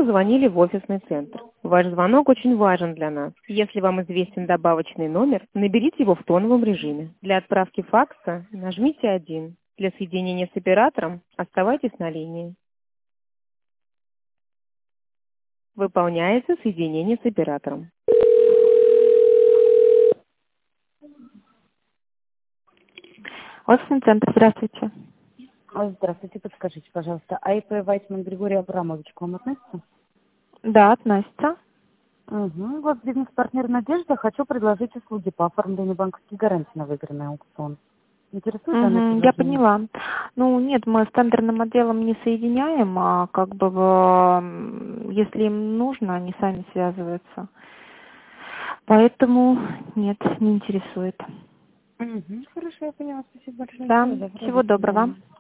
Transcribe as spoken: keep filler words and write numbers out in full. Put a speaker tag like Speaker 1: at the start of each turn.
Speaker 1: позвонили в офисный центр. Ваш звонок очень важен для нас. Если вам известен добавочный номер, наберите его в тоновом режиме. Для отправки факса нажмите один. Для соединения с оператором оставайтесь на линии. Выполняется соединение с оператором. Офисный центр, здравствуйте.
Speaker 2: Здравствуйте, подскажите, пожалуйста, а ИП Вайтман Григорий Абрамович к вам относится?
Speaker 1: Да, относится.
Speaker 2: Угу. Вот бизнес-партнер Надежда, хочу предложить услуги по оформлению банковских гарантий на выигранный аукцион. Интересует данное
Speaker 1: Угу, я
Speaker 2: предложение?
Speaker 1: поняла. Ну, нет, мы с тендерным отделом не соединяем, а как бы, в- если им нужно, они сами связываются. Поэтому нет, не интересует.
Speaker 2: Угу. Хорошо, я поняла. Спасибо большое.
Speaker 1: Да,
Speaker 2: Всего доброго.
Speaker 1: всего
Speaker 2: До
Speaker 1: доброго.
Speaker 2: свидания.